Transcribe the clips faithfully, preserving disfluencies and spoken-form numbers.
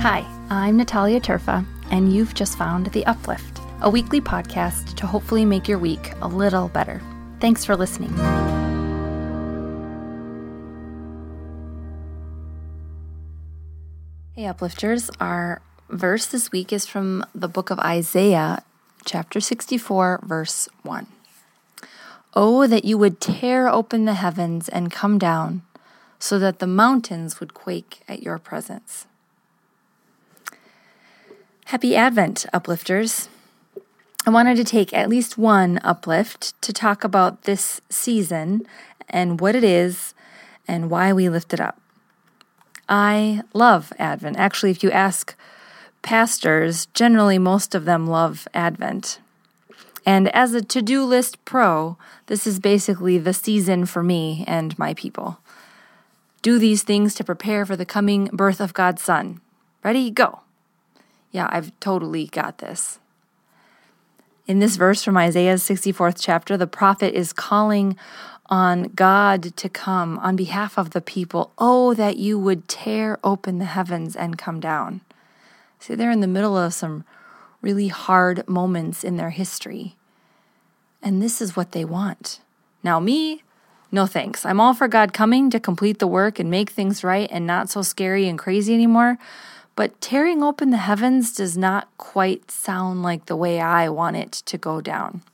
Hi, I'm Natalia Turfa, and you've just found The Uplift, a weekly podcast to hopefully make your week a little better. Thanks for listening. Hey, Uplifters. Our verse this week is from the book of Isaiah, chapter sixty-four, verse one. Oh, that you would tear open the heavens and come down, so that the mountains would quake at your presence. Happy Advent, Uplifters. I wanted to take at least one uplift to talk about this season and what it is and why we lift it up. I love Advent. Actually, if you ask pastors, generally most of them love Advent. And as a to-do list pro, this is basically the season for me and my people. Do these things to prepare for the coming birth of God's Son. Ready? Go. Yeah, I've totally got this. In this verse from Isaiah's sixty-fourth chapter, the prophet is calling on God to come on behalf of the people. Oh, that you would tear open the heavens and come down. See, they're in the middle of some really hard moments in their history. And this is what they want. Now me, no thanks. I'm all for God coming to complete the work and make things right and not so scary and crazy anymore. But tearing open the heavens does not quite sound like the way I want it to go down.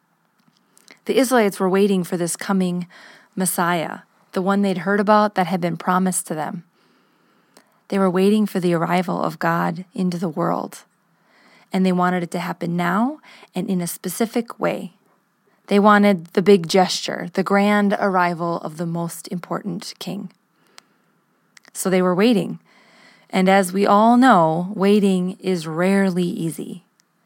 The Israelites were waiting for this coming Messiah, the one they'd heard about that had been promised to them. They were waiting for the arrival of God into the world, and they wanted it to happen now and in a specific way. They wanted the big gesture, the grand arrival of the most important king. So they were waiting. And as we all know, waiting is rarely easy.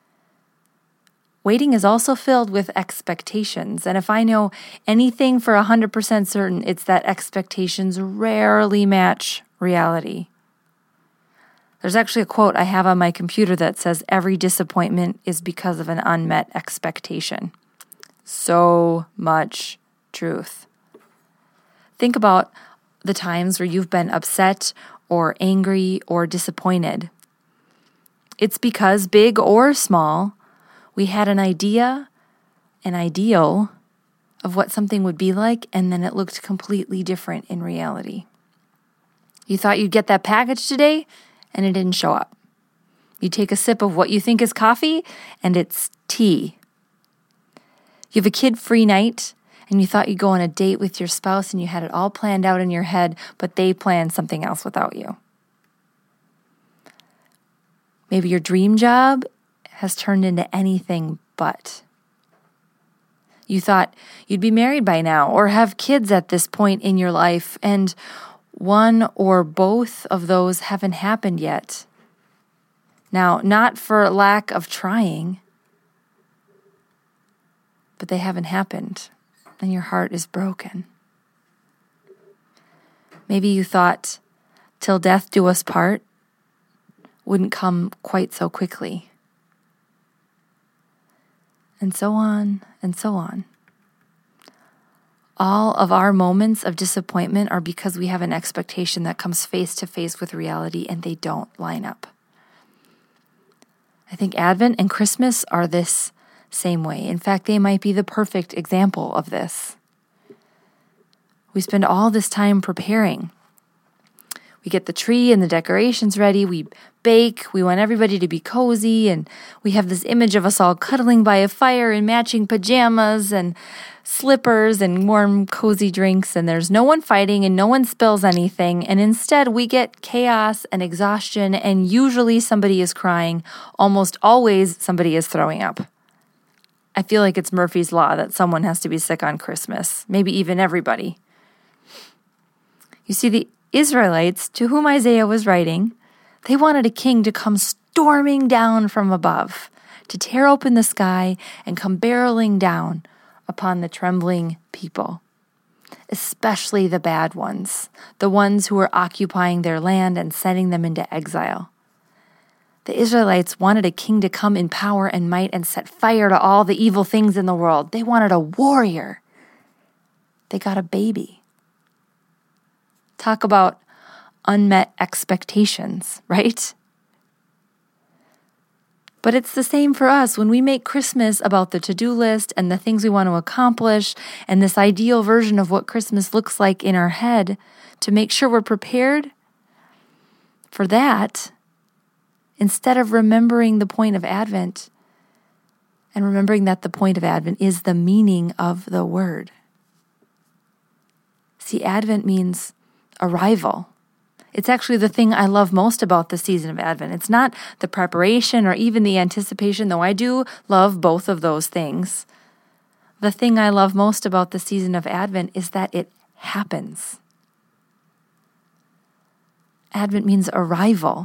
Waiting is also filled with expectations. And if I know anything for one hundred percent certain, it's that expectations rarely match reality. There's actually a quote I have on my computer that says, every disappointment is because of an unmet expectation. So much truth. Think about the times where you've been upset or angry or disappointed. It's because, big or small, we had an idea, an ideal of what something would be like, and then it looked completely different in reality. You thought you'd get that package today, and it didn't show up. You take a sip of what you think is coffee, and it's tea. You have a kid-free night, and you thought you'd go on a date with your spouse and you had it all planned out in your head, but they planned something else without you. Maybe your dream job has turned into anything but. You thought you'd be married by now or have kids at this point in your life, and one or both of those haven't happened yet. Now, not for lack of trying, but they haven't happened. And your heart is broken. Maybe you thought, till death do us part, wouldn't come quite so quickly. And so on, and so on. All of our moments of disappointment are because we have an expectation that comes face to face with reality and they don't line up. I think Advent and Christmas are this same way. In fact, they might be the perfect example of this. We spend all this time preparing. We get the tree and the decorations ready. We bake. We want everybody to be cozy. And we have this image of us all cuddling by a fire in matching pajamas and slippers and warm, cozy drinks. And there's no one fighting and no one spills anything. And instead, we get chaos and exhaustion. And usually somebody is crying. Almost always somebody is throwing up. I feel like it's Murphy's Law that someone has to be sick on Christmas, maybe even everybody. You see, the Israelites, to whom Isaiah was writing, they wanted a king to come storming down from above, to tear open the sky and come barreling down upon the trembling people, especially the bad ones, the ones who were occupying their land and sending them into exile. The Israelites wanted a king to come in power and might and set fire to all the evil things in the world. They wanted a warrior. They got a baby. Talk about unmet expectations, right? But it's the same for us when we make Christmas about the to-do list and the things we want to accomplish and this ideal version of what Christmas looks like in our head to make sure we're prepared for that, instead of remembering the point of Advent and remembering that the point of Advent is the meaning of the word. See, Advent means arrival. It's actually the thing I love most about the season of Advent. It's not the preparation or even the anticipation, though I do love both of those things. The thing I love most about the season of Advent is that it happens. Advent means arrival.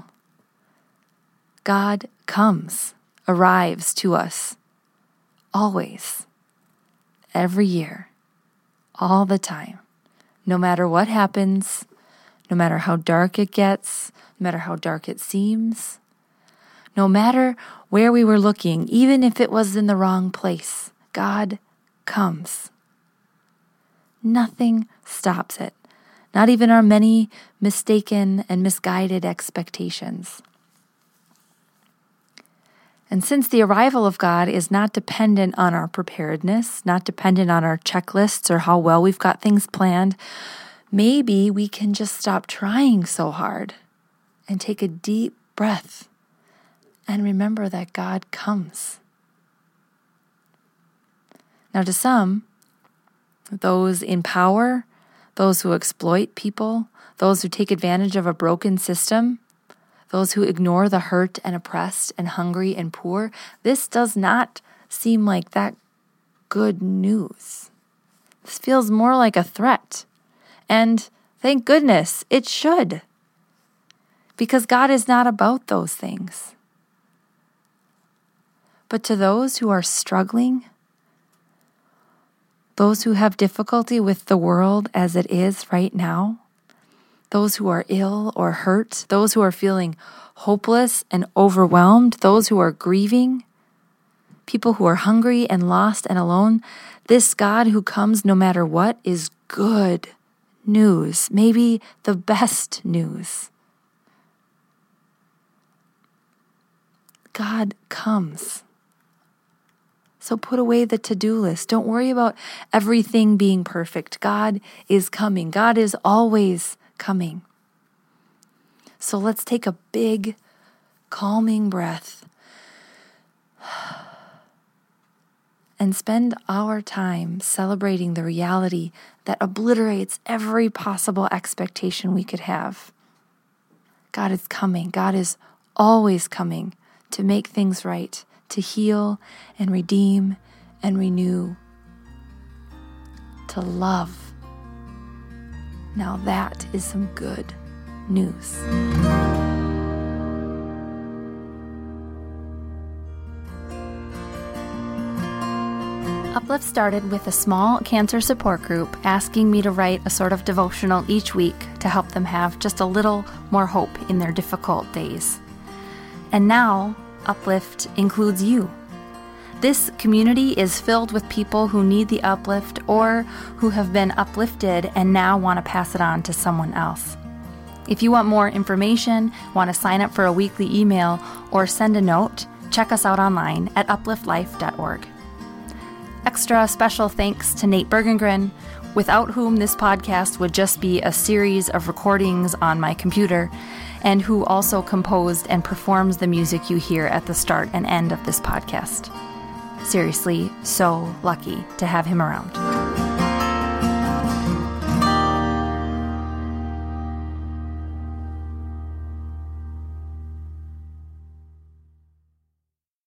God comes, arrives to us, always, every year, all the time, no matter what happens, no matter how dark it gets, no matter how dark it seems, no matter where we were looking, even if it was in the wrong place, God comes. Nothing stops it, not even our many mistaken and misguided expectations. And since the arrival of God is not dependent on our preparedness, not dependent on our checklists or how well we've got things planned, maybe we can just stop trying so hard and take a deep breath and remember that God comes. Now, to some, those in power, those who exploit people, those who take advantage of a broken system, those who ignore the hurt and oppressed and hungry and poor, this does not seem like that good news. This feels more like a threat. And thank goodness it should. Because God is not about those things. But to those who are struggling, those who have difficulty with the world as it is right now, those who are ill or hurt, those who are feeling hopeless and overwhelmed, those who are grieving, people who are hungry and lost and alone, this God who comes no matter what is good news, maybe the best news. God comes. So put away the to-do list. Don't worry about everything being perfect. God is coming. God is always coming. So let's take a big, calming breath and spend our time celebrating the reality that obliterates every possible expectation we could have. God is coming. God is always coming to make things right, to heal and redeem and renew, to love. Now that is some good news. Uplift started with a small cancer support group asking me to write a sort of devotional each week to help them have just a little more hope in their difficult days. And now, Uplift includes you. This community is filled with people who need the uplift or who have been uplifted and now want to pass it on to someone else. If you want more information, want to sign up for a weekly email, or send a note, check us out online at uplift life dot org. Extra special thanks to Nate Bergengren, without whom this podcast would just be a series of recordings on my computer, and who also composed and performs the music you hear at the start and end of this podcast. Seriously, so lucky to have him around.